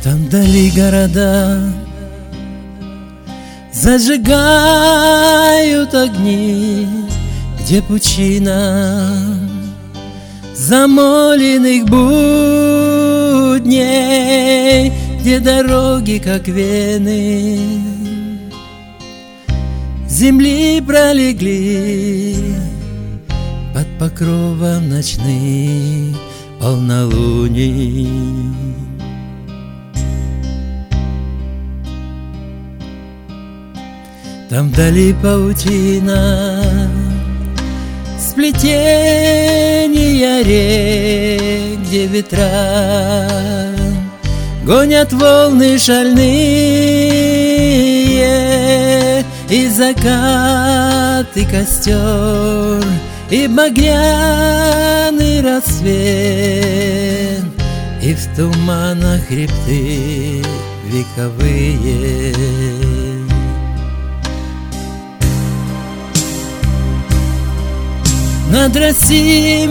Там вдали города зажигают огни, где пучина замоленных будней, где дороги, как вены, земли пролегли под покровом ночных полнолуний. Там вдали паутина сплетения рек, где ветра гонят волны шальные, и закат, и костер, и багряный рассвет, и в туманах хребты вековые. Над Россией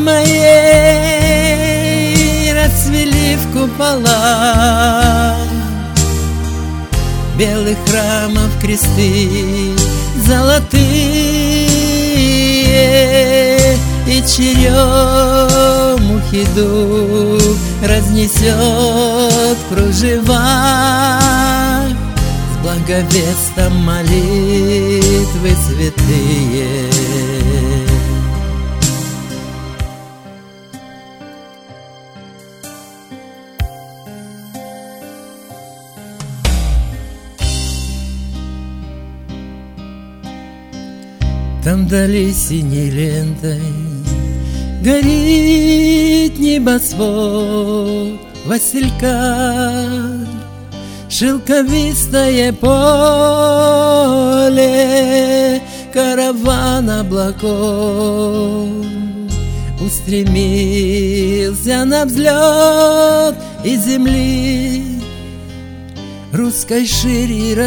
моей расцвели в купола белых храмов кресты золотые, и черемухи дуб разнесет кружева с благовестом молитвы святые. Там вдали синей лентой горит небосвод василька, шелковистое поле, караван облаков устремился на взлет из земли русской шире и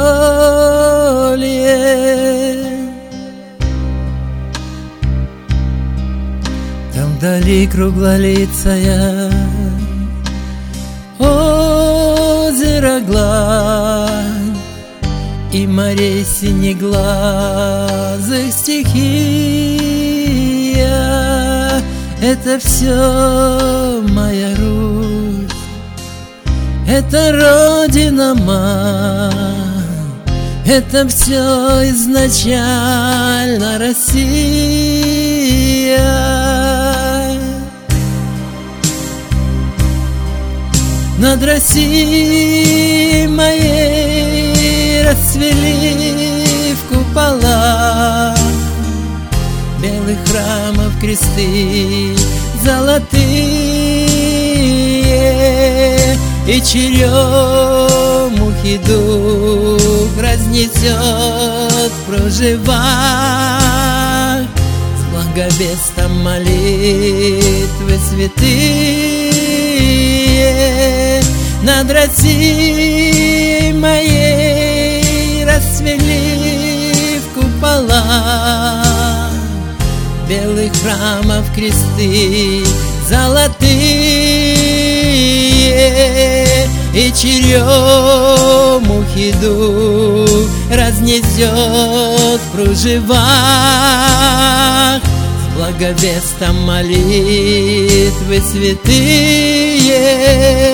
раздолье. Там вдали круглолицая озеро гладь и морей синеглазых стихия. Это все моя Русь, это Родина мать, это все изначально Россия. Над Россией моей расцвели в купола белых храмов кресты золотые, и черемухи дух разнесет в кружевах с благовестом молитвы святые. Над Россией моей расцвели в купола белых храмов кресты золотые, и черемухи дух разнесет в кружевах с благовестом молитвы святые.